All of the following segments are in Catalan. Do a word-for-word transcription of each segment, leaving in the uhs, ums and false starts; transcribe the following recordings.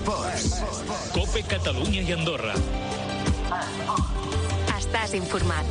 Esports. Cope Catalunya i Andorra. Estàs informat.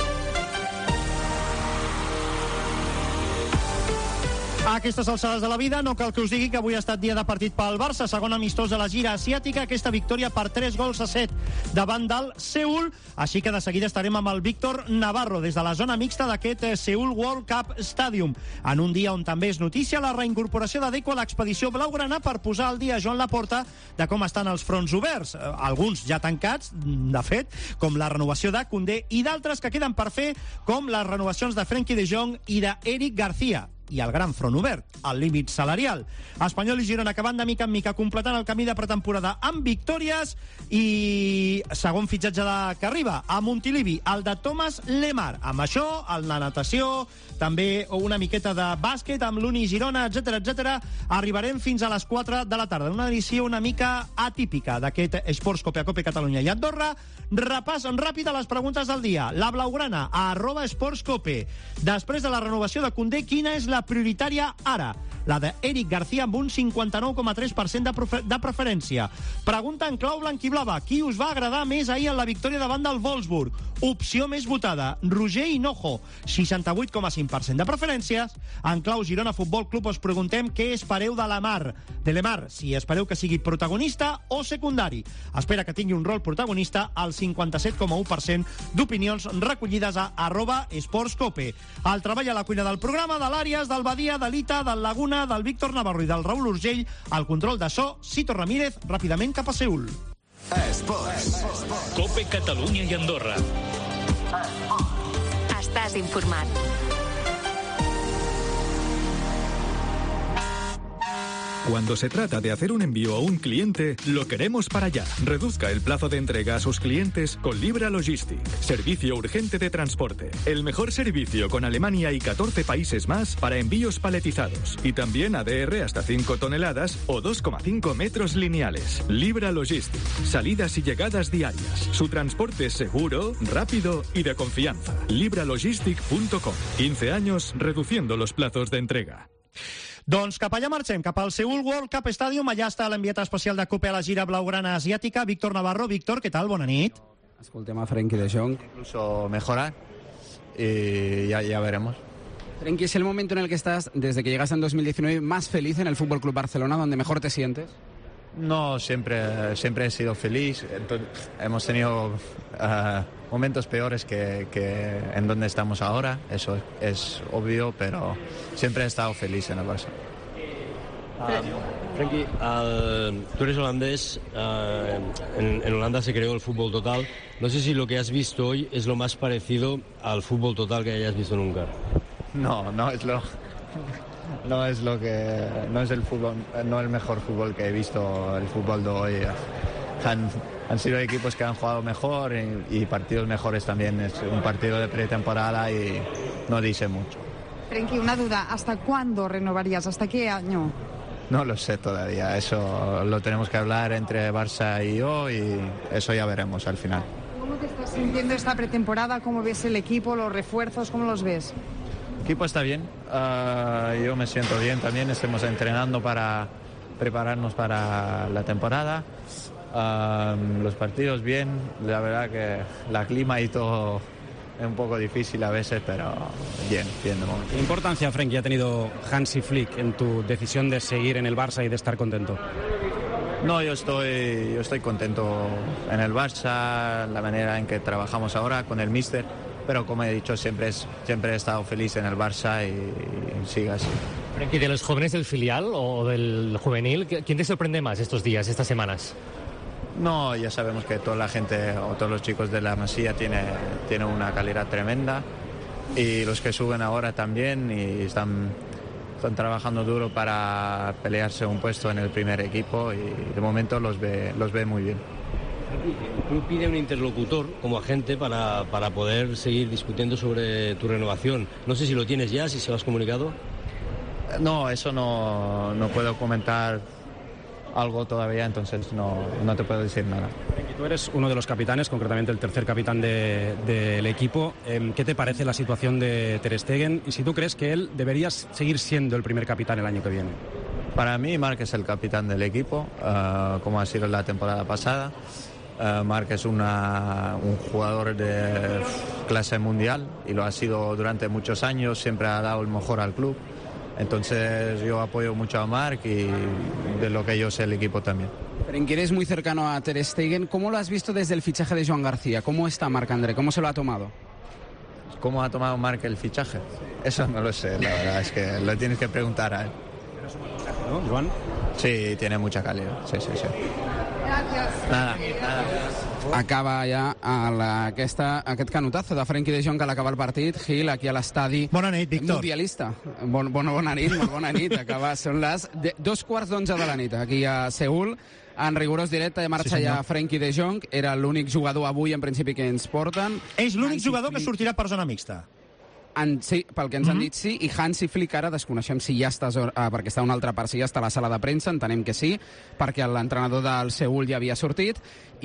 A aquestes alçades de la vida no cal que us digui que avui ha estat dia de partit pel Barça, segon amistós de la gira asiàtica, aquesta victòria per tres gols a set davant del Seül, així que de seguida estarem amb el Víctor Navarro des de la zona mixta d'aquest Seül World Cup Stadium, en un dia on també és notícia la reincorporació de Deco a l'expedició blaugrana per posar al dia a Joan Laporta de com estan els fronts oberts, alguns ja tancats, de fet, com la renovació de Koundé i d'altres que queden per fer, com les renovacions de Frenkie de Jong i d'Eric García. I el gran front obert, el límit salarial. Espanyol i Girona acabant de mica en mica completant el camí de pretemporada amb victòries i segon fitxatge de que arriba a Montilivi, el de Thomas Lemar. Amb això, el de natació, també una miqueta de bàsquet amb l'Uni Girona, etcètera, etcètera. Arribarem fins a les quatre de la tarda. Una edició una mica atípica d'aquest Esports Cope a Cope Catalunya i Andorra. Repàs ràpid a les preguntes del dia. La blaugrana, a arroba Esports Cope. Després de la renovació de Koundé, quina és la la prioritària ara? La d'Eric García amb un cinquanta-nou coma tres per cent de, de preferència. Pregunta en clau blanquiblava. Qui us va agradar més ahir en la victòria davant del Wolfsburg? Opció més votada, Roger Hinojo, seixanta-vuit coma cinc per cent de preferències. En clau Girona Futbol Club us preguntem què espereu de Lemar. De Lemar, si espereu que sigui protagonista o secundari. Espera que tingui un rol protagonista al cinquanta-set coma u per cent d'opinions recollides a arroba esportscope. El treball a la cuina del programa, de l'Àries, del Badia, de l'Ita, del Laguna, del Víctor Navarro i del Raül Urgell, al control de so, Cito Ramírez, ràpidament cap a Seül. Esports. Cope Catalunya i Andorra. Estàs informat. Cuando se trata de hacer un envío a un cliente, lo queremos para allá. Reduzca el plazo de entrega a sus clientes con Libra Logistic. Servicio urgente de transporte. El mejor servicio con Alemania y catorce países más para envíos paletizados. Y también A D R hasta cinco toneladas o dos coma cinco metros lineales. Libra Logistic. Salidas y llegadas diarias. Su transporte es seguro, rápido y de confianza. libra logistic punto com. quince años reduciendo los plazos de entrega. Doncs cap allà marxem, cap al Seül World Cup Stadium. Allà està l'enviat especial de Cope a la gira blaugrana asiàtica, Víctor Navarro. Víctor, què tal? Bona nit. Escoltem a Frenkie de Jong. Incluso mejorar y ya, ya veremos. Frenkie, ¿es el momento en el que estás, desde que llegaste en dos mil diecinueve, más feliz en el F C Barcelona, donde mejor te sientes? No, siempre, siempre he sido feliz. Entonces, hemos tenido uh, momentos peores que, que en donde estamos ahora, eso es obvio, pero siempre he estado feliz en el Barça. Uh, Frenkie, uh, tú eres holandés, uh, en, en Holanda se creó el fútbol total. No sé si lo que has visto hoy es lo más parecido al fútbol total que hayas visto nunca. No, no es lo... No es lo que no es el fútbol, no el mejor fútbol que he visto. El fútbol de hoy han, han sido equipos que han jugado mejor y, y partidos mejores también. Es un partido de pretemporada y no dice mucho. Frenkie, una duda, ¿hasta cuándo renovarías? ¿Hasta qué año? No lo sé todavía, eso lo tenemos que hablar entre Barça y yo y eso ya veremos al final. ¿Cómo te estás sintiendo esta pretemporada? ¿Cómo ves el equipo, los refuerzos? ¿Cómo los ves? El equipo está bien, uh, yo me siento bien también, estamos entrenando para prepararnos para la temporada, uh, los partidos bien, la verdad que la clima y todo es un poco difícil a veces, pero bien, bien de momento. ¿Qué importancia, Frenkie, ha tenido Hansi Flick en tu decisión de seguir en el Barça y de estar contento? No, yo estoy, yo estoy contento en el Barça, la manera en que trabajamos ahora con el míster. Pero como he dicho, siempre, es, siempre he estado feliz en el Barça y, y sigue así. Frenkie, de los jóvenes del filial o del juvenil, ¿quién te sorprende más estos días, estas semanas? No, ya sabemos que toda la gente o todos los chicos de la Masía tiene, tiene una calidad tremenda y los que suben ahora también y están, están trabajando duro para pelearse un puesto en el primer equipo y de momento los ve, los ve muy bien. El club pide un interlocutor como agente para, para poder seguir discutiendo sobre tu renovación. No sé si lo tienes ya, si se lo has comunicado. No, eso no, no puedo comentar algo todavía, entonces no, no te puedo decir nada. Tú eres uno de los capitanes, concretamente el tercer capitán de, del equipo. ¿Qué te parece la situación de Ter Stegen? Y si tú crees que él debería seguir siendo el primer capitán el año que viene. Para mí, Marc es el capitán del equipo, uh, como ha sido la temporada pasada. Uh, Marc es una, un jugador de clase mundial y lo ha sido durante muchos años, siempre ha dado el mejor al club. Entonces yo apoyo mucho a Marc y de lo que yo sé el equipo también. Frenkie, eres muy cercano a Ter Stegen. ¿Cómo lo has visto desde el fichaje de Joan García? ¿Cómo está Marc-André? ¿Cómo se lo ha tomado? ¿Cómo ha tomado Marc el fichaje? Eso no lo sé, la verdad es que lo tienes que preguntar a él. ¿No, Joan? Sí, tiene mucha calidad, sí, sí, sí. Gràcies. Nada, nada. Acaba ja el, aquesta, aquest canotazo de Frenkie de Jong que l'acaba el partit. Gil, aquí a l'estadi. Bona nit, Víctor. Mundialista. Bon, bona, bona nit, molt bona nit. Acaba, són les de, dos quarts d'onze de la nit, aquí a Seül. En rigorós directe marxa sí, ja Frenkie de Jong. Era l'únic jugador avui, en principi, que ens porten. És l'únic jugador que sortirà per zona mixta. En, sí, pel que ens han dit sí, i Hansi Flick ara desconeixem si ja està, uh, perquè està una altra part, si ja està a la sala de premsa, entenem que sí, perquè l'entrenador del Seül ja havia sortit,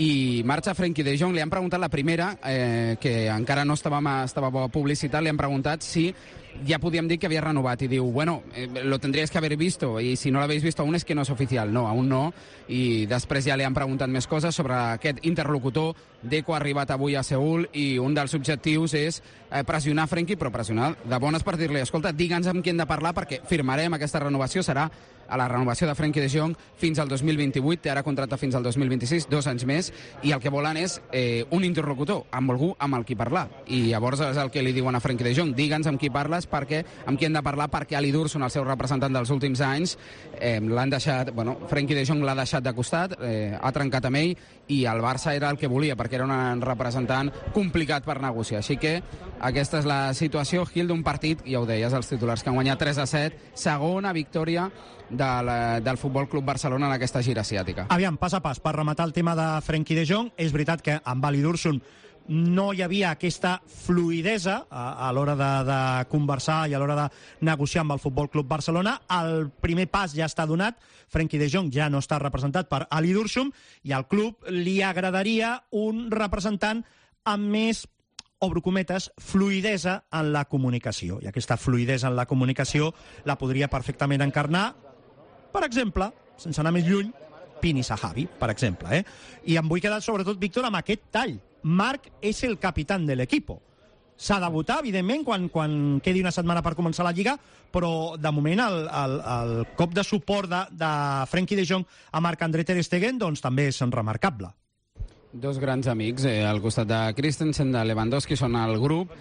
i marxa Frenkie de Jong. Li han preguntat la primera, eh, que encara no estava, estava publicitat, li han preguntat si ja podíem dir que havia renovat, i diu, bueno, eh, lo tendríais que haber visto, y si no l'habéis visto aún es que no és oficial. No, aún no, i després ja li han preguntat més coses sobre aquest interlocutor. Deco ha arribat avui a Seül i un dels objectius és eh, pressionar Frenkie, però pressionar de bones per dir-li, escolta, digue'ns amb qui hem de parlar perquè firmarem aquesta renovació, serà a la renovació de Frenkie de Jong fins al dos mil vint-i-vuit, té ara contracte fins al dos mil vint-i-sis, dos anys més, i el que volen és eh, un interlocutor, amb algú amb el qui parlar. I llavors és el que li diuen a Frenkie de Jong, digue'ns amb qui parles, perquè, amb qui hem de parlar, perquè Ali Dursun, el seu representant dels últims anys, eh, l'han deixat, bueno, Frenkie de Jong l'ha deixat de costat, eh, ha trencat amb ell, i el Barça era el que volia, perquè era un representant complicat per negociar. Així que aquesta és la situació, Gil, d'un partit, ja ho deies, els titulars que han guanyat tres a set, segona victòria de la, del Futbol Club Barcelona en aquesta gira asiàtica. Aviam, pas a pas, per rematar el tema de Frenkie de Jong, és veritat que amb Ali Dursun no hi havia aquesta fluidesa a, a l'hora de, de conversar i a l'hora de negociar amb el Futbol Club Barcelona. El primer pas ja està donat, Frenkie de Jong ja no està representat per Ali Dursun i al club li agradaria un representant amb més, obro cometes, fluidesa en la comunicació. I aquesta fluidesa en la comunicació la podria perfectament encarnar, per exemple, sense anar més lluny, Pini Zahavi, per exemple. Eh? I em vull quedar sobretot, Víctor, amb aquest tall. Marc és el capitán del equipo. S'ha de votar, evidentment, quan, quan quedi una setmana per començar la Lliga, però de moment el, el, el cop de suport de, de Frenkie de Jong a Marc-André Ter Stegen doncs, també és remarcable. Dos grans amics eh, al costat de Christensen, de Lewandowski, són al grup,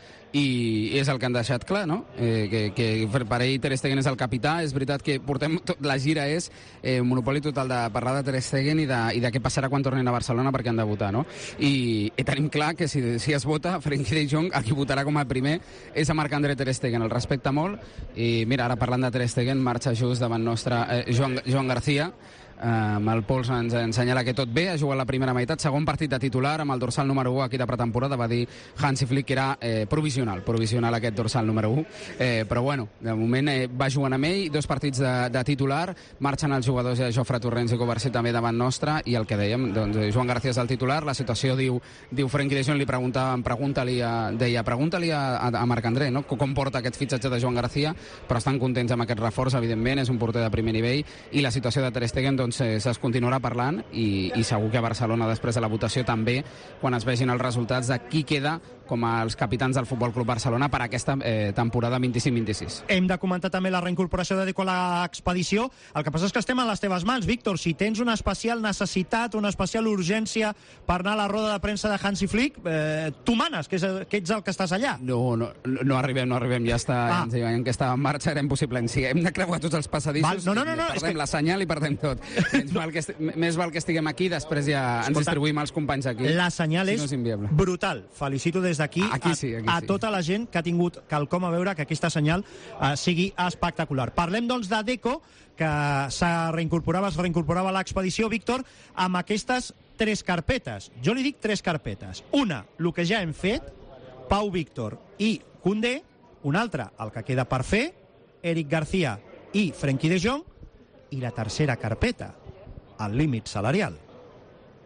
i és el que han deixat clar, no? Eh, que, que per ell Ter Stegen és el capità. És veritat que portem tot, la gira és eh, monopoli total de parlar de Ter Stegen i de, i de què passarà quan tornin a Barcelona perquè han de votar, no? I, i tenim clar que si, si es vota Frenkie de Jong, a qui votarà com a primer és a Marc-André Ter Stegen. El respecta molt, i mira, ara parlant de Ter Stegen, marxa just davant nostre eh, Joan, Joan García. amb el pols ens ensenyala que tot bé, ha jugat la primera meitat, segon partit de titular amb el dorsal número u aquí de pretemporada, va dir Hansi Flick que era eh, provisional, provisional aquest dorsal número u, eh, però bueno, de moment eh, va jugant amb ell, dos partits de, de titular, marxen els jugadors eh, Jofre Torrents i Covarsí també davant nostre, i el que dèiem, doncs Joan García és el titular, la situació diu, diu Frenkie de Jong, li preguntàvem, pregunta-li a, deia, pregunta-li a, a, a Marc-André, no? Com porta aquest fitxatge de Joan García, però estan contents amb aquest reforç, evidentment, és un porter de primer nivell, i la situació de Ter Stegen, doncs, eh, es continuarà parlant, i, i segur que a Barcelona, després de la votació també, quan es vegin els resultats de qui queda com els capitans del Futbol Club Barcelona per aquesta eh, temporada vint-i-cinc vint-i-sis. Hem de comentar també la reincorporació de Deco a l'expedició. El que passa és que estem a les teves mans, Víctor. Si tens una especial necessitat, una especial urgència per anar a la roda de premsa de Hansi Flick, eh, tu manes, que, és, que ets el que estàs allà. No, no, no arribem, no arribem. Ja està, ah. ens diuen que estava en marxa, era impossible. Sí, hem de creuar tots els passadissos. Val. No, no, no, no, perdem que... la senyal i perdem tot. Més val que, més val que estiguem aquí, després ja ens Escolta, distribuïm els companys aquí. La senyal si és no brutal. Felicito des d'aquí aquí sí, aquí a, a sí. tota la gent que ha tingut quelcom a veure que aquesta senyal uh, sigui espectacular. Parlem, doncs, de Deco, que s'ha reincorporava, es reincorporava a l'expedició, Víctor, amb aquestes tres carpetes. Jo li dic tres carpetes. Una, el que ja hem fet, Pau Víctor i Koundé. Una altra, el que queda per fer, Eric García i Frenkie de Jong. I la tercera carpeta, el límit salarial.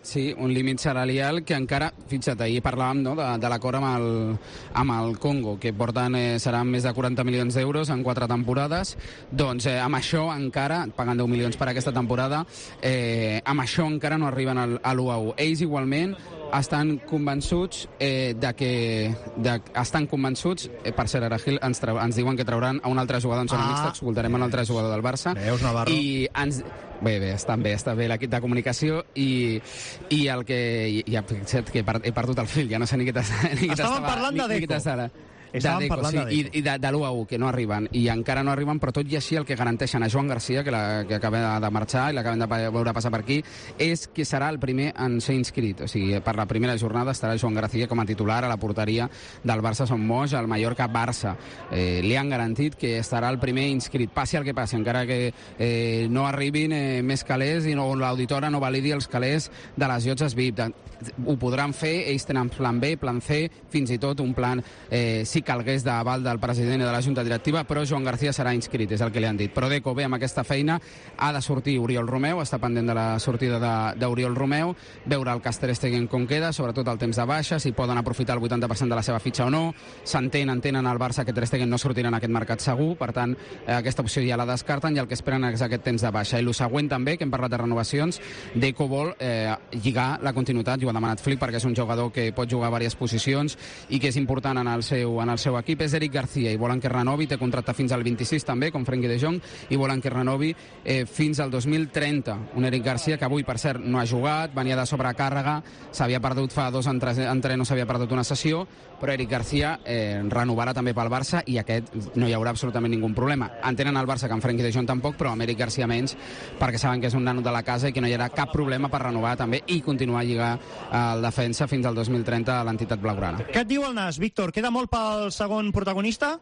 Sí, un límit salarial que encara, fixa't, ahir parlàvem no, de, de l'acord amb, el, amb el Congo, que porten, eh, seran més de quaranta milions d'euros en quatre temporades, doncs eh, amb això encara, pagant deu milions per aquesta temporada, eh, amb això encara no arriben al, a l'u a u. Ells igualment estan convençuts eh, de que... De, estan convençuts, eh, per cert, ara Gil, ens, trau, ens diuen que trauran a un altre jugador en zona ah. mixta, escoltarem un altre jugador del Barça. Veus, Navarro? I ens... Bé, bé, està bé, està bé l'equip de comunicació i, i el que... Ja fixa't que he perdut el fil, ja no sé ni què t'estava... Estàvem parlant de Deco. Estàvem Deco, parlant sí, de Deco. I, i de, de l'u a u, que no arriben, i encara no arriben, però tot i així el que garanteixen a Joan Garcia, que, la, que acaba de marxar i l'acabem de veure passar per aquí, és que serà el primer en ser inscrit. O sigui, per la primera jornada estarà Joan Garcia com a titular a la porteria del Barça Son Moix, al Mallorca-Barça. Eh, li han garantit que estarà el primer inscrit, passi el que passi, encara que eh, no arribin eh, més calés i no, l'auditora no validi els calés de les llotges V I P. Ho podran fer, ells tenen plan B, plan C, fins i tot un plan eh, si calgués d'aval del president i de la Junta Directiva, però Joan Garcia serà inscrit, és el que li han dit. Però Deco ve amb aquesta feina, ha de sortir Oriol Romeu, està pendent de la sortida d'Oriol Romeu, veure el cas Ter Stegen com queda, sobretot el temps de baixa, si poden aprofitar el vuitanta per cent de la seva fitxa o no. S'entén, entenen al Barça que Ter Stegen no sortirà en aquest mercat segur, per tant, eh, aquesta opció ja la descarten i el que esperen és aquest temps de baixa. I el següent també, que hem parlat de renovacions, Deco vol eh, lligar la continuïtat, ho ha demanat Flick perquè és un jugador que pot jugar a diverses posicions i que és important en el seu, en el seu equip, és Eric García, i volen que renovi, té contracte fins al vint-i-sis també, com Frenkie de Jong, i volen que renovi eh, fins al dos mil trenta. Un Eric García que avui, per cert, no ha jugat, venia de sobrecàrrega, s'havia perdut fa dos entrenos, s'havia perdut una sessió, però Eric García eh, renovarà també pel Barça i aquest no hi haurà absolutament ningú problema. Entenen el Barça que amb Frenkie de Jong tampoc, però amb Eric García menys, perquè saben que és un nano de la casa i que no hi haurà cap problema per renovar també i continuar a lligar el defensa fins al dos mil trenta a l'entitat blaugrana. Què et diu el Nas, Víctor? Queda molt pel segon protagonista?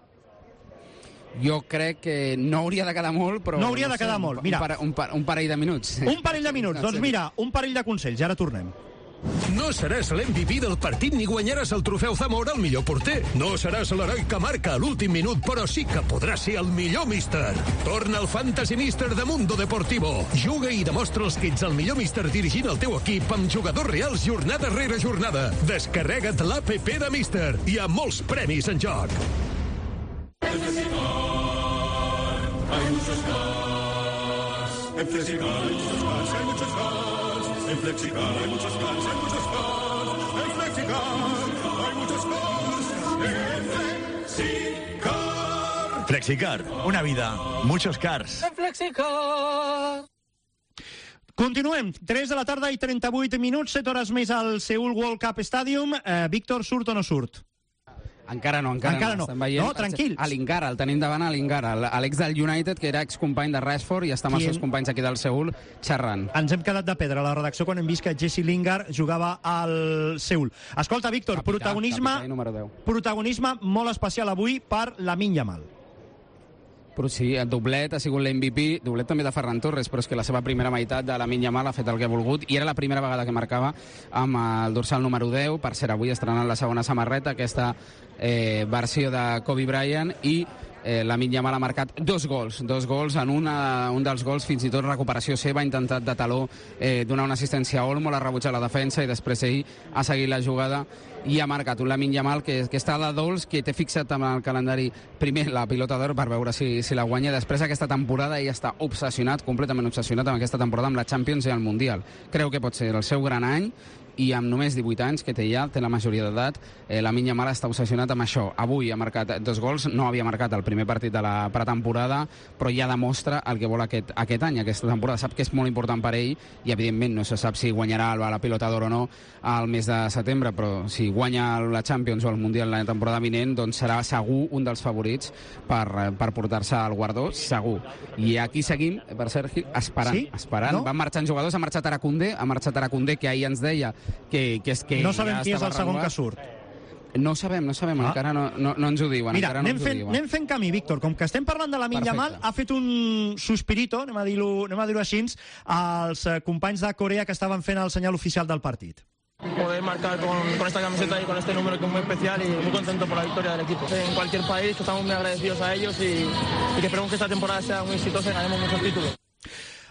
Jo crec que no hauria de quedar molt, però... No hauria no de quedar sé, molt, mira. Un, par un, par un parell de minuts. Un parell de minuts, doncs mira, un parell de consells, ara tornem. No seràs l'M V P del partit ni guanyaràs el trofeu Zamora al millor porter. No seràs l'heroi que marca a l'últim minut, però sí que podràs ser el millor míster. Torna al Fantasy Míster de Mundo Deportivo. Juga i demostra els que ets el millor míster dirigint el teu equip amb jugadors reals jornada rere jornada. Descarrega't l'A P P de Míster. Hi ha molts premis en joc. En Flexicar hay muchos cars. En Flexicar hay muchos cars, hay muchos cars. En Flexicar hay muchos cars, hay muchos cars. En Flexicar hay muchos cars. En Flexicar. Flexicar, una vida, muchos cars. En Flexicar. Continuem, tres de la tarda i trenta-vuit minuts, set hores més al Seoul World Cup Stadium. Eh, Víctor, surt o no surt? Encara no, encara, encara no. no. Veient, no, tranquils. A l'Ingara, el tenim davant a l'Ingara, l'ex del United, que era excompany de Rashford, i està amb els seus companys aquí del Seül xerrant. Ens hem quedat de pedra a la redacció quan hem vist que Jesse Lingard jugava al Seül. Escolta, Víctor, capità, protagonisme, capità protagonisme molt especial avui per Lamine Yamal. Però sí, el doblet ha sigut l'M V P, doblet també de Ferran Torres, però és que la seva primera meitat de Lamine Yamal ha fet el que ha volgut i era la primera vegada que marcava amb el dorsal número deu, per ser avui estrenant la segona samarreta, aquesta eh, versió de Kobe Bryant, i eh, Lamine Yamal ha marcat dos gols, dos gols en una, un dels gols fins i tot recuperació seva, ha intentat de taló eh, donar una assistència a Olmo, l'ha rebutjat la defensa i després ell ha seguit la jugada i ha marcat un Lamine Yamal que, que està de dolç, que té fixat amb el calendari primer la pilota d'or per veure si, si la guanya. Després aquesta temporada ell està obsessionat, completament obsessionat amb aquesta temporada amb la Champions i el Mundial. Creu que pot ser el seu gran any i amb només divuit anys, que té ja, té la majoria d'edat, eh, Lamine Yamal està obsessionat amb això. Avui ha marcat dos gols, no havia marcat el primer partit de la pretemporada, però ja demostra el que vol aquest, aquest any, aquesta temporada. Sap que és molt important per ell i, evidentment, no se sap si guanyarà la pilota d'or o no al mes de setembre, però si guanya la Champions o el Mundial la temporada vinent, doncs serà segur un dels favorits per, per portar-se al guardó, segur. I aquí seguim, per cert, esperant. Sí? esperant. No? Van marxant jugadors, ha marxat Aracundé, ha marxat Aracundé, que ahir ens deia que, que és que... No sabem ja qui és el segon que surt. No sabem, no sabem, ah. encara no, no, no ens ho diuen. Mira, encara no anem, ens fent, ho diuen. anem fent camí, Víctor. Com que estem parlant de Lamine Yamal, ha fet un suspirito, anem a dir-ho anem a dir-ho així, als companys de Corea que estaven fent el senyal oficial del partit. Poder marcar con, con esta camiseta y con este número que es muy especial y muy contento por la victoria del equipo. En cualquier país que estamos muy agradecidos a ellos y, y que esperemos que esta temporada sea muy exitosa y ganemos muchos títulos.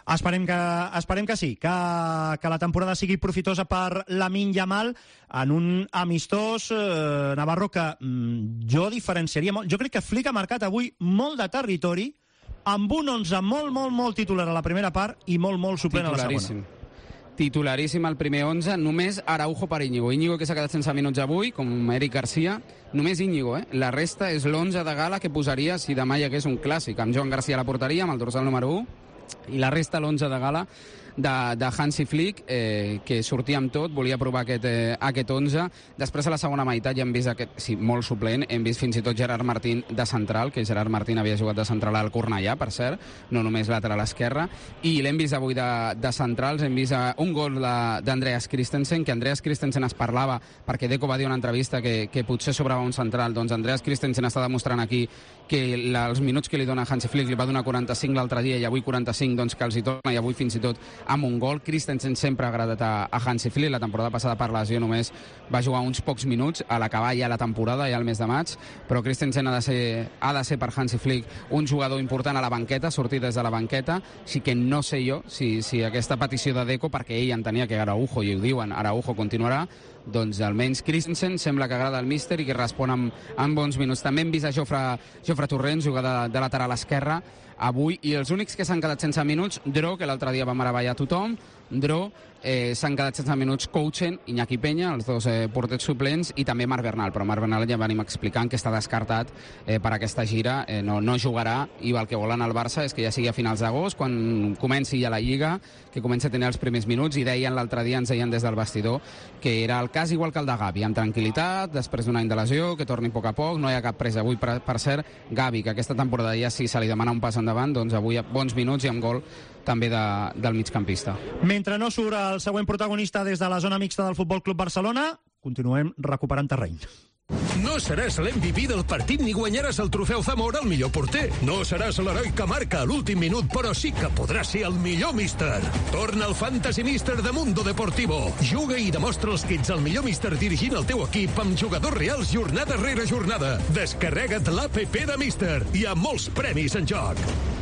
Esperem que, esperem que sí, que, que la temporada sigui profitosa per Lamine Yamal en un amistós eh, Navarro que mm, jo diferenciaria molt. Jo crec que Flick ha marcat avui molt de territori amb un onze molt, molt, molt titular a la primera part i molt, molt suplent a la segona. Titularíssim al primer onze, només Araujo per Íñigo. Íñigo que s'ha quedat sense minuts avui, com Eric Garcia, només Íñigo, eh? La resta és l'onze de gala que posaria si demà hi hagués un clàssic, amb Joan Garcia a la porteria, amb el dorsal número u, i la resta l'onze de gala de, de Hansi Flick, eh, que sortia amb tot, volia provar aquest, eh, aquest onze. Després, a la segona meitat, ja hem vist aquest, sí, molt suplent, hem vist fins i tot Gerard Martín de central, que Gerard Martín havia jugat de central al Cornellà, per cert, no només lateral esquerra, i l'hem vist avui de, de centrals, hem vist uh, un gol d'Andreas Christensen, que Andreas Christensen es parlava, perquè Deco va dir en una entrevista que, que potser sobrava un central, doncs Andreas Christensen està demostrant aquí que la, els minuts que li dona Hansi Flick, li va donar quaranta-cinc l'altre dia i avui quaranta-cinc, doncs que els hi torna, i avui fins i tot amb un gol. Christensen sempre ha agradat a, a Hansi Flick. La temporada passada per lesió només va jugar uns pocs minuts a l'acabar ja la temporada, ja al mes de maig, però Christensen ha de ser, ha de ser per Hansi Flick un jugador important a la banqueta, sortir des de la banqueta. Sí que no sé jo si, si aquesta petició de Deco, perquè ell entenia que Araujo, i ho diuen, Araujo continuarà, doncs almenys Christensen sembla que agrada el míster i que respon amb, amb bons minuts. També hem vist a Jofre, Jofre Torrent jugar de, de lateral esquerra avui, i els únics que s'han quedat sense minuts, Dro, que l'altre dia va meravellar a tothom, Dro, eh, s'han quedat sense minuts Couchen, Iñaki Peña, els dos eh, porters suplents, i també Marc Bernal, però Marc Bernal ja venim explicant que està descartat eh, per aquesta gira, eh, no, no jugarà, i el que volen al Barça és que ja sigui a finals d'agost, quan comenci ja la Lliga, que comenci a tenir els primers minuts, i deien l'altre dia, ens deien des del vestidor, que era el cas igual que el de Gavi, amb tranquil·litat, després d'un any de lesió, que torni a poc a poc, no hi ha cap pressa. Avui, per, per cert, Gavi, que aquesta temporada ja sí se li demana un pas endavant, doncs avui bons minuts i amb gol també de, del migcampista. Mentre no surt el següent protagonista des de la zona mixta del Futbol Club Barcelona, continuem recuperant terreny. No seràs l'M V P del partit ni guanyaràs el trofeu Zamora al millor porter. No seràs l'heroi que marca a l'últim minut, però sí que podràs ser el millor míster. Torna el Fantasy Míster de Mundo Deportivo. Juga i demostra els que ets el millor míster dirigint el teu equip amb jugadors reals jornada rere jornada. Descarrega't l'A P P de Míster. Hi ha molts premis en joc.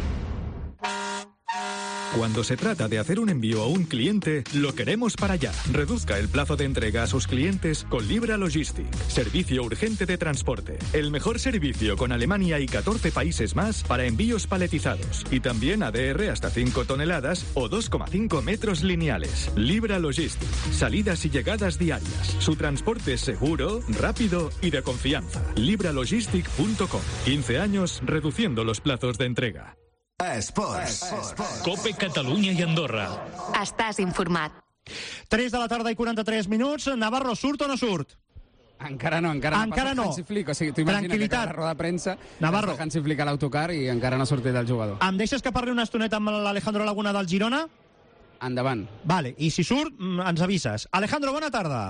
Cuando se trata de hacer un envío a un cliente, lo queremos para allá. Reduzca el plazo de entrega a sus clientes con Libra Logistic. Servicio urgente de transporte. El mejor servicio con Alemania y catorce países más para envíos paletizados. Y también A D R hasta cinco toneladas o dos coma cinco metros lineales. Libra Logistic. Salidas y llegadas diarias. Su transporte es seguro, rápido y de confianza. libra logistic punto com. quince años reduciendo los plazos de entrega. Esports. Cope Catalunya i Andorra. Estàs informat. tres de la tarda i quaranta-tres minuts. Navarro, surt o no surt? Encara no, encara, encara no. no. Hansi Flick, o sigui, tu imagina't que la roda de premsa, Navarro, Hansi Flick a l'autocar i encara no ha sortit el jugador. Em deixes que parli una estoneta amb l'Alejandro Laguna del Girona? Endavant. Vale, i si surt, ens avises. Alejandro, bona tarda.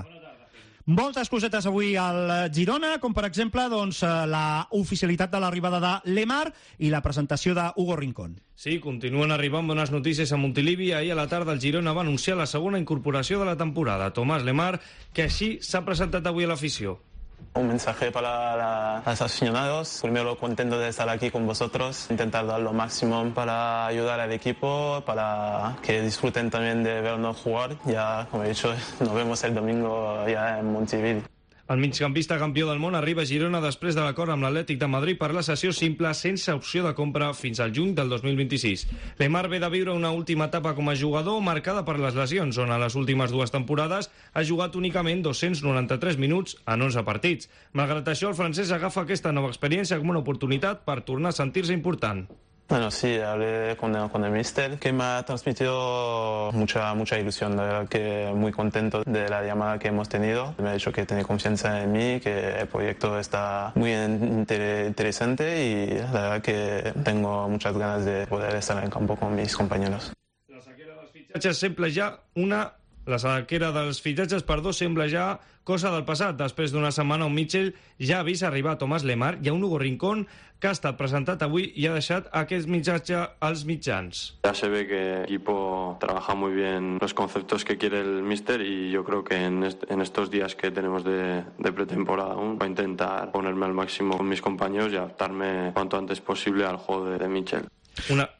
Moltes cosetes avui al Girona, com per exemple doncs, la oficialitat de l'arribada de Lemar i la presentació d'Hugo Rincón. Sí, continuen arribant bones notícies a Montilivi. Ahir a la tarda el Girona va anunciar la segona incorporació de la temporada, Tomàs Lemar, que així s'ha presentat avui a l'afició. Un mensaje para la, los aficionados. Primero, contento de estar aquí con vosotros. Intentar dar lo máximo para ayudar al equipo, para que disfruten también de vernos jugar. Ya, como he dicho, nos vemos el domingo ya en Montilivi. El migcampista campió del món arriba a Girona després de l'acord amb l'Atlètic de Madrid per la cessió simple sense opció de compra fins al juny del dos mil vint-i-sis. Lemar ve de viure una última etapa com a jugador marcada per les lesions, on a les últimes dues temporades ha jugat únicament dos-cents noranta-tres minuts en onze partits. Malgrat això, el francès agafa aquesta nova experiència com una oportunitat per tornar a sentir-se important. Bueno, sí, hablé con el, con el míster, que me ha transmitido mucha, mucha ilusión. La verdad que muy contento de la llamada que hemos tenido. Me ha dicho que tiene confianza en mí, que el proyecto está muy inter interesante y la verdad que tengo muchas ganas de poder estar en campo con mis compañeros. La sequera dels fitxatges sembla ja una... La sequera dels fitxatges, perdó, sembla ja cosa del passat. Després d'una setmana on Mitchell ja ha vist arribar a Tomàs Lemar i a un Hugo Rincón que ha estat presentat avui i ha deixat aquest missatge als mitjans. Ya se ve que el equipo trabaja muy bien los conceptos que quiere el míster y yo creo que en, est en estos días que tenemos de, de pretemporada aún voy a intentar ponerme al máximo con mis compañeros y adaptarme cuanto antes posible al juego de, de Mitchell. Una...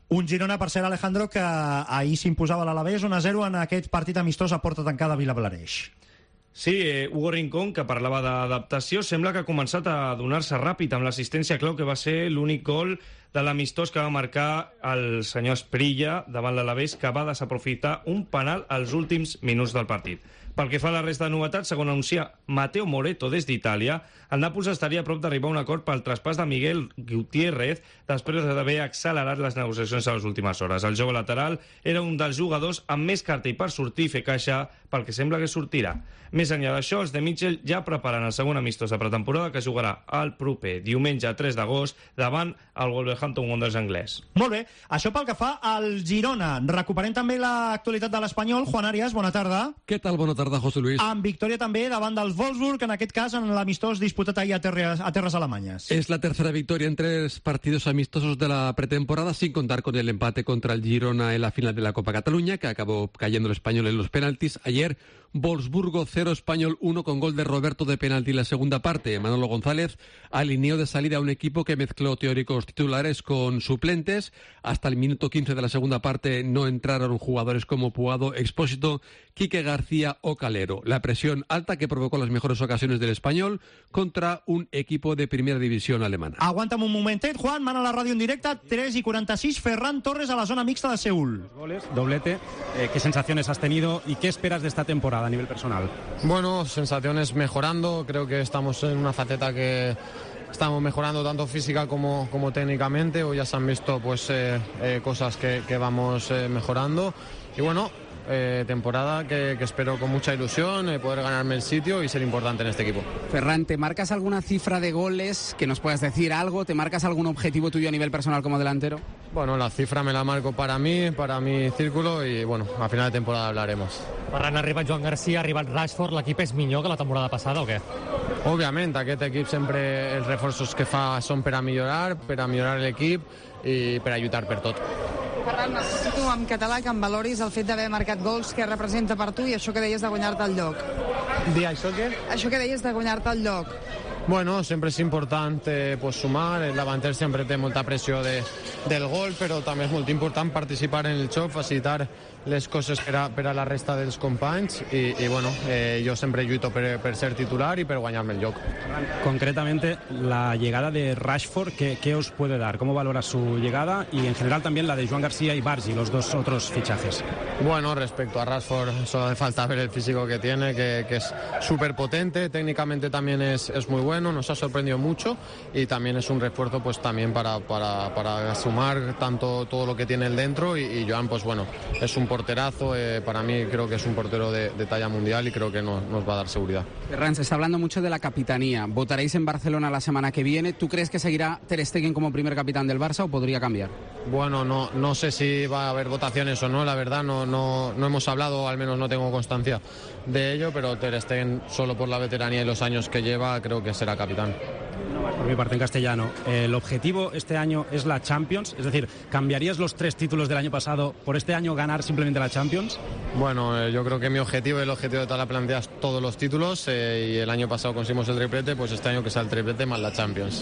Un Girona, per cert, Alejandro, que ahir s'imposava a l'Alavés un a zero en aquest partit amistós a porta tancada a Vilablareix. Sí, eh, Hugo Rincón, que parlava d'adaptació, sembla que ha començat a donar-se ràpid amb l'assistència clau, que va ser l'únic gol de l'amistós que va marcar el senyor Esprilla davant l'Alavés, que va desaprofitar un penal als últims minuts del partit. Pel que fa a la resta de novetats, segons anuncia Mateo Moreto des d'Itàlia, el Nàpols estaria a prop d'arribar a un acord pel traspàs de Miguel Gutiérrez després d'haver accelerat les negociacions a les últimes hores. El jove lateral era un dels jugadors amb més cartell per sortir i fer caixa pel que sembla que sortirà. Més enllà d'això, els de Mitchell ja preparen el segon amistós de pretemporada que jugarà el proper diumenge tres d'agost davant el Wolverhampton Wanderers anglès. Molt bé, això pel que fa al Girona. Recuperem també l'actualitat de l'Espanyol. Juan Arias, bona tarda. Què tal? Bona tarda, José Luis. Amb victòria també davant del Wolfsburg, en aquest cas en l'amistós disputat ahir a terres, a terres alemanyes. Es la tercera victoria en tres partidos amistosos de la pretemporada, sin contar con el empate contra el Girona en la final de la Copa Cataluña, que acabó cayendo el Español en los penaltis. Ayer, Wolfsburgo cero, Español uno, con gol de Roberto de penalti en la segunda parte. Manolo González alineó de salida a un equipo que mezcló teóricos titulares con suplentes. Hasta el minuto quince de la segunda parte no entraron jugadores como Puado, Expósito, Quique García o Calero. La presión alta que provocó las mejores ocasiones del Español contra un equipo de primera división alemana. Aguanta'm un momentet, Juan, mana la ràdio en directe, tres y cuarenta y seis, Ferran Torres a la zona mixta de Seúl. Goles, doblete, eh, ¿qué sensaciones has tenido y qué esperas de esta temporada a nivel personal? Bueno, sensaciones mejorando, creo que estamos en una faceta que estamos mejorando tanto física como, como técnicamente. Hoy ya se han visto pues eh, eh, cosas que, que vamos eh, mejorando y bueno, eh, temporada que, que espero con mucha ilusión eh, poder ganarme el sitio y ser importante en este equipo. Ferran, ¿te marcas alguna cifra de goles que nos puedas decir algo? ¿Te marcas algún objetivo tuyo a nivel personal como delantero? Bueno, la cifra me la marco para mí, para mi círculo y bueno, a final de temporada hablaremos. Ferran, ha arribat Joan Garcia, ha arribat Rashford, l'equip és millor que la temporada passada o què? Òbviament, aquest equip sempre els reforços que fa són per a millorar, per a millorar l'equip i per a lluitar per tot. Ferran, necessito en català que em valoris el fet d'haver marcat gols que representa per tu i això que deies de guanyar-te el lloc. Di això què? Això que deies de guanyar-te el lloc. Bueno, sempre és important eh, pues, sumar, el davanter sempre té molta pressió de, del gol, però també és molt important participar en el xoc, facilitar les coses per a, per a la resta dels companys i, i bueno, eh, jo sempre lluito per, per ser titular y per guanyar-me el lloc. Concretamente, la llegada de Rashford, ¿qué, ¿qué os puede dar? ¿Cómo valoras su llegada? Y en general también la de Joan García y Bargi, los dos otros fichajes. Bueno, respecto a Rashford, solo hace falta ver el físico que tiene, que, que es súper potente, técnicamente también es, es muy bueno, nos ha sorprendido mucho y también es un refuerzo pues también para, para, para sumar tanto todo lo que tiene el dentro y, y Joan, pues bueno, es un porterazo, eh, para mí creo que es un portero de, de talla mundial y creo que no, nos va a dar seguridad. Ferran, se está hablando mucho de la capitanía. Votaréis en Barcelona la semana que viene. ¿Tú crees que seguirá Ter Stegen como primer capitán del Barça o podría cambiar? Bueno, no, no sé si va a haber votaciones o no, la verdad no, no, no hemos hablado, o al menos no tengo constancia de ello, pero Ter Stegen, solo por la veteranía y los años que lleva, creo que será capitán. Por mi parte, en castellano, el objetivo este año es la Champions, es decir, ¿cambiarías los tres títulos del año pasado por este año ganar simplemente la Champions? Bueno, eh, yo creo que mi objetivo y el objetivo de toda la plantilla es todos los títulos eh, y el año pasado conseguimos el triplete, pues este año que sea el triplete más la Champions.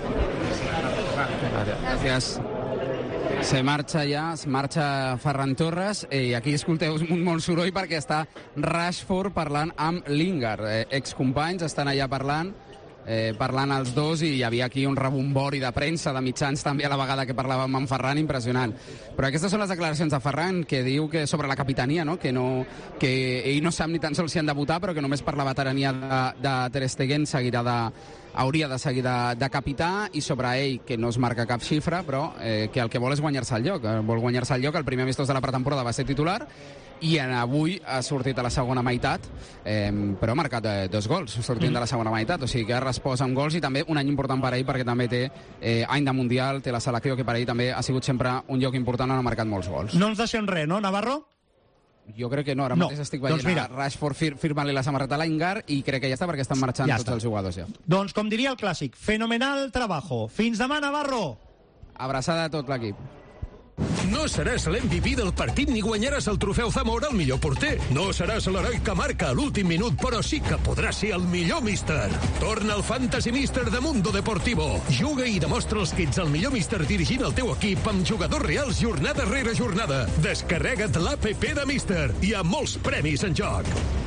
Gracias. Gracias. Se marxa ja, es marxa Ferran Torres i aquí escolteu un molt soroll perquè està Rashford parlant amb Lingard. Eh, excompanys estan allà parlant, eh, parlant els dos i hi havia aquí un rebombori de premsa, de mitjans també a la vegada que parlàvem amb Ferran, impressionant. Però aquestes són les declaracions de Ferran que diu que sobre la capitania, no? Que, no, que ell no sap ni tan sols si han de votar, però que només per la veterania de, de Ter Stegen seguirà de hauria de seguir de, de capità i sobre ell, que no es marca cap xifra, però eh, que el que vol és guanyar-se el lloc. Vol guanyar-se el lloc, el primer amistós de la pretemporada va ser titular i en avui ha sortit a la segona meitat, eh, però ha marcat eh, dos gols sortint mm. de la segona meitat, o sigui que ha respost amb gols i també un any important per a ell perquè també té eh, any de Mundial, té la selecció que per a ell també ha sigut sempre un lloc important on ha marcat molts gols. No ens deixem res, no, Navarro? Jo crec que no, ara no. mateix estic veient doncs a Rashford fir firmant-li la samarreta a Lingard i crec que ja està perquè estan marxant ja tots està. Els jugadors ja. Doncs com diria el clàssic, fenomenal trabajo. Fins demà, Navarro! Abraçada a tot l'equip. No seràs l'M V P del partit ni guanyaràs el trofeu Zamora al millor porter. No seràs l'heroi que marca a l'últim minut, però sí que podràs ser el millor míster. Torna al Fantasy Mister de Mundo Deportivo. Juga i demostra els que ets el millor míster dirigint el teu equip amb jugadors reals jornada rere jornada. Descarrega't l'app de Mister. Hi ha molts premis en joc.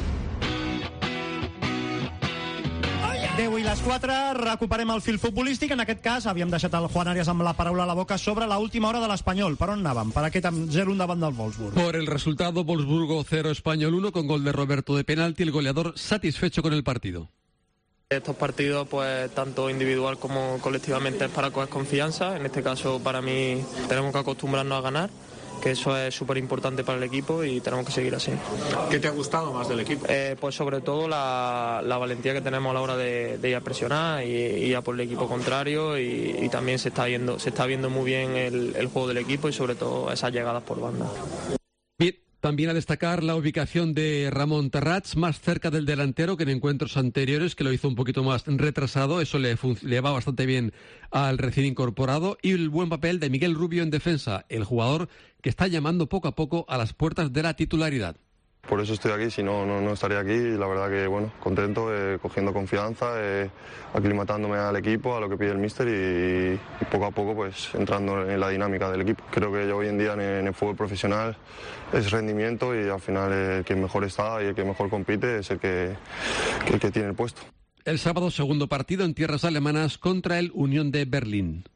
deu i les quatre, recuperem el fil futbolístic. En aquest cas, havíem deixat el Juan Arias amb la paraula a la boca sobre la última hora de l'Espanyol. Per on anàvem? Per aquest zero un davant del Wolfsburg. Por el resultado, Wolfsburgo cero, Español uno, con gol de Roberto de penalti, el goleador satisfecho con el partido. Estos partidos, pues tanto individual como colectivamente, es para coger confianza. En este caso, para mí, tenemos que acostumbrarnos a ganar, que eso es súper importante para el equipo y tenemos que seguir así. ¿Qué te ha gustado más del equipo? Eh, pues sobre todo la, la valentía que tenemos a la hora de, de ir a presionar y ir a por el equipo contrario y, y también se está viendo se está viendo muy bien el, el juego del equipo y sobre todo esas llegadas por banda. Bien. También a destacar la ubicación de Ramón Terrats, más cerca del delantero que en encuentros anteriores, que lo hizo un poquito más retrasado. Eso le, le va bastante bien al recién incorporado. Y el buen papel de Miguel Rubio en defensa, el jugador que está llamando poco a poco a las puertas de la titularidad. Por eso estoy aquí, si no, no, no estaría aquí. Y la verdad que, bueno, contento, eh, cogiendo confianza, eh, aclimatándome al equipo, a lo que pide el míster y, y poco a poco pues entrando en la dinámica del equipo. Creo que hoy en día en, en el fútbol profesional es rendimiento y al final el que mejor está y el que mejor compite es el que, que, el que tiene el puesto. El sábado, segundo partido en tierras alemanas contra el Unión de Berlín.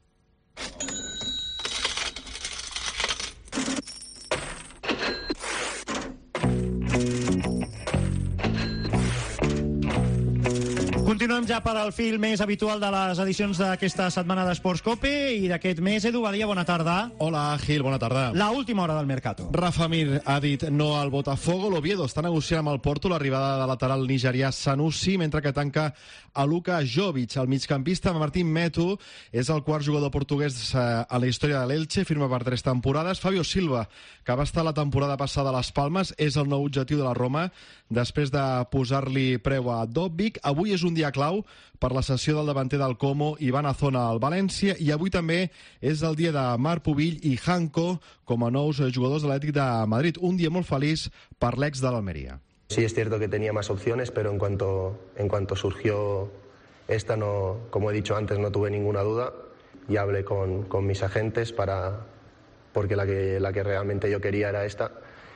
Continuem ja per al fil més habitual de les edicions d'aquesta setmana d'Esports Cope i d'aquest mes. Edu Badia, bona tarda. Hola, Gil, bona tarda. La última hora del mercato. Rafa Mir ha dit no al Botafogo. L'Oviedo està negociant amb el Porto l'arribada de lateral nigerià Sanusi, mentre que tanca a Luka Jovic. El migcampista Martín Metu és el quart jugador portuguès a la història de l'Elche, firma per tres temporades. Fabio Silva, que va estar la temporada passada a les Palmes, és el nou objectiu de la Roma després de posar-li preu a Dobbik. Avui és un dia clau per la cessió del davanter del Como, Iván Azona, al València, i avui també és el dia de Marc Pubill i Janko com a nous jugadors de l'Atlètic de Madrid. Un dia molt feliç per l'ex de l'Almeria. Sí, es cierto que tenía más opciones, pero en cuanto, en cuanto surgió esta, no, como he dicho antes, no tuve ninguna duda y hablé con, con mis agentes para, porque la que, la que realmente yo quería era esta.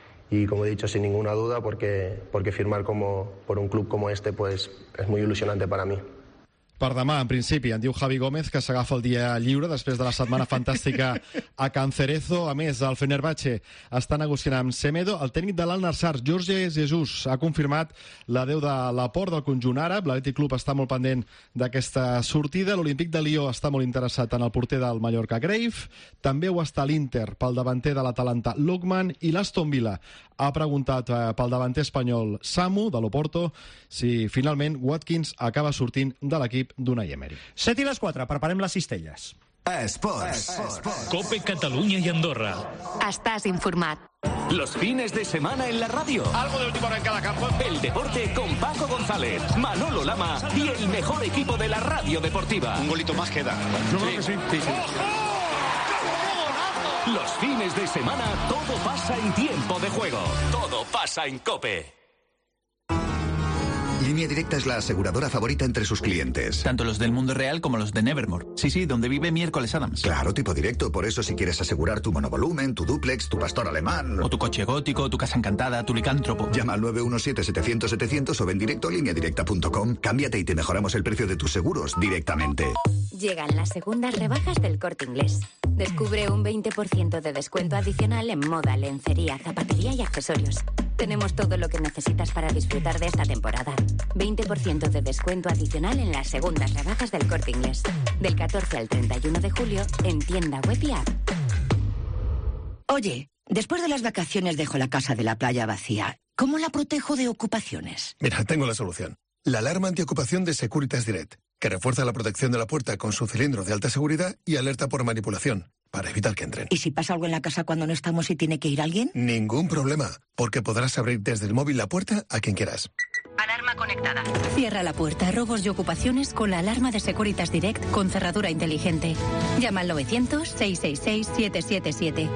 Y como he dicho, sin ninguna duda, porque, porque firmar como, por un club como este pues es muy ilusionante para mí. Per demà, en principi, en diu Javi Gómez que s'agafa el dia lliure després de la setmana fantàstica a Can Cerezo. A més, el Fenerbahce està negociant amb Semedo. El tècnic de l'Al-Nassr, Jorge Jesus, ha confirmat l'adeu de l'aport del conjunt àrab. L'Atlètic Club està molt pendent d'aquesta sortida. L'Olímpic de Lió està molt interessat en el porter del Mallorca, Grave. També ho està l'Inter pel davanter de l'Atalanta, Lookman, i l'Aston Villa ha preguntat pel davanter espanyol Samu, de l'Oporto, si finalment Watkins acaba sortint de l'equip d'Unai Emery. set i les quatre, preparem les cistelles. Esports. Cope Catalunya i Andorra. Estàs informat. Los fines de semana en la radio. Algo de última hora en cada campo. El deporte con Paco González, Manolo Lama y el mejor equipo de la radio deportiva. Un golito más queda. Yo creo que sí. sí, sí. Los fines de semana todo pasa en tiempo de juego. Todo pasa en COPE. Línea Directa es la aseguradora favorita entre sus clientes. Tanto los del mundo real como los de Nevermore. Sí, sí, donde vive Miércoles Adams. Claro, tipo directo. Por eso si quieres asegurar tu monovolumen, tu dúplex, tu pastor alemán... O tu coche gótico, tu casa encantada, tu licántropo. Llama al nueve uno siete, setecientos, setecientos o ven directo a línea directa punto com. Cámbiate y te mejoramos el precio de tus seguros directamente. Llegan las segundas rebajas del Corte Inglés. Descubre un veinte por ciento de descuento adicional en moda, lencería, zapatería y accesorios. Tenemos todo lo que necesitas para disfrutar de esta temporada. veinte por ciento de descuento adicional en las segundas rebajas del Corte Inglés. Del catorce al treinta y uno de julio en tienda web y app. Oye, después de las vacaciones dejo la casa de la playa vacía. ¿Cómo la protejo de ocupaciones? Mira, tengo la solución. La alarma antiocupación de Securitas Direct, que refuerza la protección de la puerta con su cilindro de alta seguridad y alerta por manipulación, para evitar que entren. ¿Y si pasa algo en la casa cuando no estamos y tiene que ir alguien? Ningún problema, porque podrás abrir desde el móvil la puerta a quien quieras. Alarma alarma conectada. Cierra la puerta, robos y ocupaciones con la alarma de Securitas Direct con cerradura inteligente. Llama al novecientos, seiscientos sesenta y seis, setecientos setenta y siete.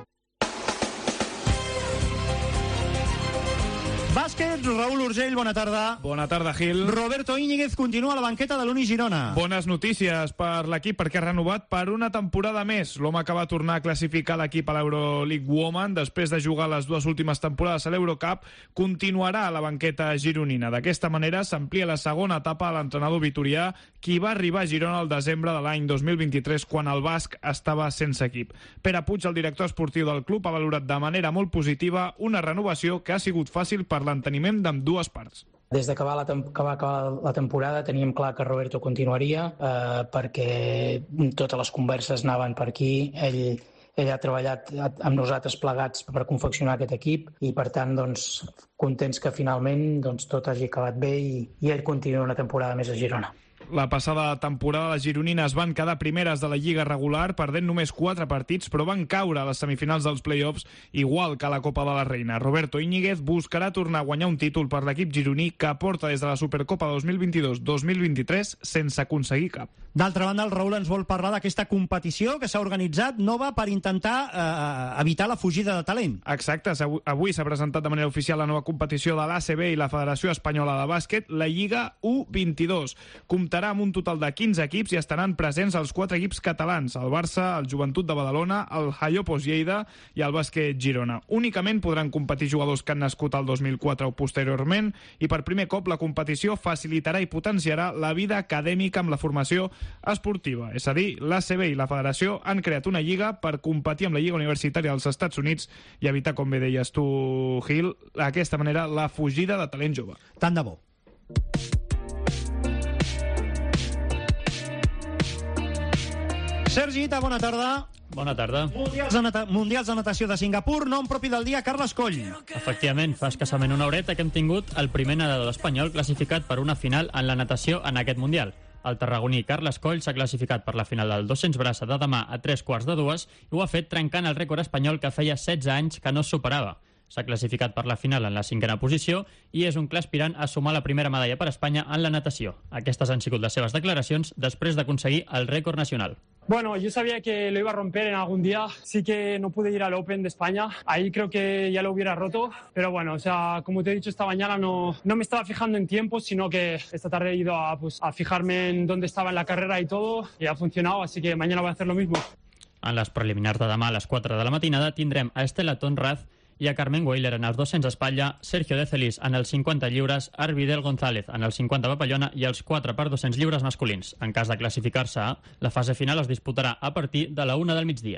Bàsquet, Raúl Urgell, bona tarda. Bona tarda, Gil. Roberto Íñiguez continua a la banqueta de l'Uni Girona. Bones notícies per l'equip perquè ha renovat per una temporada més. L'home que va tornar a classificar l'equip a l'Euroleague Women després de jugar les dues últimes temporades a l'Eurocup continuarà a la banqueta gironina. D'aquesta manera s'amplia la segona etapa a l'entrenador vitorià, qui va arribar a Girona el desembre de l'any dos mil vint-i-tres quan el basc estava sense equip. Pere Puig, el director esportiu del club, ha valorat de manera molt positiva una renovació que ha sigut fàcil per l'enteniment d'ambdues parts. Des de que va, la tem- que va acabar la temporada teníem clar que Roberto continuaria eh, perquè totes les converses anaven per aquí. Ell, ell ha treballat amb nosaltres plegats per confeccionar aquest equip i, per tant, doncs, contents que finalment doncs, tot hagi acabat bé i, i ell continua una temporada més a Girona. La passada temporada les gironines van quedar primeres de la Lliga regular, perdent només quatre partits, però van caure a les semifinals dels play-offs, igual que a la Copa de la Reina. Roberto Íñiguez buscarà tornar a guanyar un títol per l'equip gironí que porta des de la Supercopa dos mil vint-i-dos dos mil vint-i-tres sense aconseguir cap. D'altra banda, el Raúl ens vol parlar d'aquesta competició que s'ha organitzat nova per intentar eh, evitar la fugida de talent. Exacte, avui s'ha presentat de manera oficial la nova competició de l'A C B i la Federació Espanyola de Bàsquet, la Lliga U vint-i-dos. Comptarà amb un total de quinze equips i estaran presents els quatre equips catalans, el Barça, el Joventut de Badalona, el Jaiopos Lleida i el Bàsquet Girona. Únicament podran competir jugadors que han nascut al dos mil quatre o posteriorment i per primer cop la competició facilitarà i potenciarà la vida acadèmica amb la formació esportiva. És a dir, l'A C B i la Federació han creat una lliga per competir amb la Lliga Universitària dels Estats Units i evitar, com bé deies tu, Gil, d'aquesta manera la fugida de talent jove. Tant de bo. Sergi Ita, bona tarda. Bona tarda. Mundials de, nata Mundials de natació de Singapur, nom propi del dia, Carles Coll. Efectivament, fa escassament una horeta que hem tingut el primer nedador espanyol classificat per una final en la natació en aquest Mundial. El tarragoní Carles Coll s'ha classificat per la final del dos-cents braça de demà a tres quarts de dues i ho ha fet trencant el rècord espanyol que feia setze anys que no es superava. S'ha classificat per la final en la cinquena posició i és un clar aspirant a sumar la primera medalla per Espanya en la natació. Aquestes han sigut les seves declaracions després d'aconseguir el rècord nacional. Bueno, yo sabía que lo iba a romper en algún día. Sí que no pude ir al Open de España. Ahí creo que ya lo hubiera roto. Pero bueno, o sea, como te he dicho esta mañana, no, no me estaba fijando en tiempos, sino que esta tarde he ido a, pues, a fijarme en dónde estaba en la carrera y todo. Y ha funcionado, así que mañana voy a hacer lo mismo. En les preliminars de demà a les quatre de la matinada tindrem a Estela Tonraz i a Carmen Weiler en els dos-cents espatlla, Sergio De Celis en els cinquanta lliures, Arvidel González en els cinquanta papallona i els quatre per dos-cents lliures masculins. En cas de classificar-se a, la fase final es disputarà a partir de la una del migdia.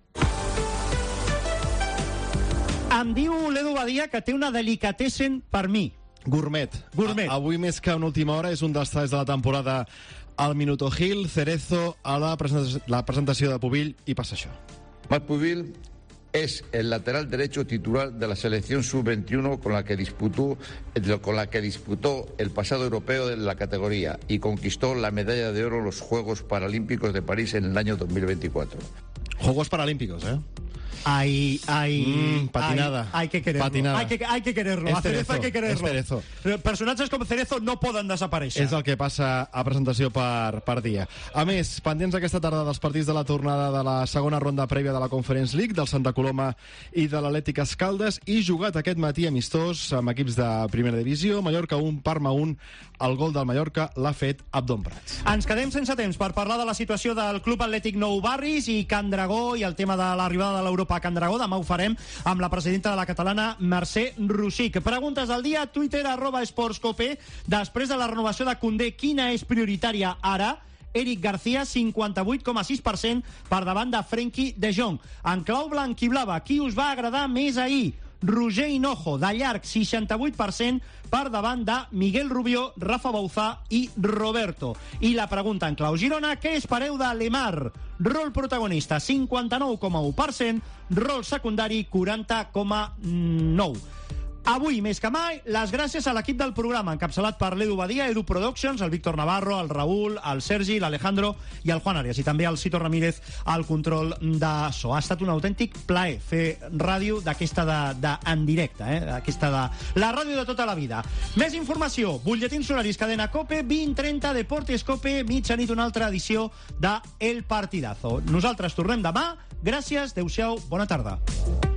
Em diu l'Edu Badia que té una delicatessen per mi. Gourmet. Gourmet. A avui més que una última hora és un dels talls de la temporada al Minuto Gil, Cerezo a la, presentació, la presentació de Pubill i passa això. Marc Pubill es el lateral derecho titular de la selección sub veintiuno con la que disputó con la que disputó el pasado europeo de la categoría y conquistó la medalla de oro en los Juegos Paralímpicos de París en el año dos mil veinticuatro. Juegos Paralímpicos, ¿eh? Hay, hay, mm, patinada. Hay, hay que quererlo. Patinada. Hay que, hay que quererlo. És a Cerezo hay que quererlo. Cerezo. Personatges com Cerezo no poden desaparèixer. És el que passa a presentació per, per dia. A més, pendents aquesta tarda dels partits de la tornada de la segona ronda prèvia de la Conference League, del Santa Coloma i de l'Atlètic Escaldes, i jugat aquest matí amistós amb equips de primera divisió, Mallorca un, Parma un. El gol del Mallorca l'ha fet Abdon Prats. Ens quedem sense temps per parlar de la situació del Club Atlètic Nou Barris i Can Dragó i el tema de l'arribada de l'Europa a Can Dragó. Demà ho farem amb la presidenta de la catalana, Mercè Rosic. Preguntes al dia, Twitter, arroba esportscope. Després de la renovació de Koundé, quina és prioritària ara? Eric García, cinquanta-vuit coma sis per cent per davant de Frenkie de Jong. En clau blanquiblava, qui us va agradar més ahir? Roger Hinojo, de llarg, seixanta-vuit per cent per davant de Miguel Rubió, Rafa Bauzá i Roberto. I la pregunta en clau Girona, què espereu de Lemar? Rol protagonista, cinquanta-nou coma u per cent, rol secundari, quaranta coma nou. Avui, més que mai, les gràcies a l'equip del programa, encapçalat per l'Edu Badia, Edu Productions, el Víctor Navarro, el Raül, el Sergi, l'Alejandro i el Juan Arias, i també el Cito Ramírez al control de so. Ha estat un autèntic plaer fer ràdio d'aquesta de, de, en directe, eh? D'aquesta de la ràdio de tota la vida. Més informació, butlletins horaris, cadena COPE, vint trenta, Deportes COPE, mitjanit, una altra edició de El Partidazo. Nosaltres tornem demà. Gràcies, adeu-siau, bona tarda.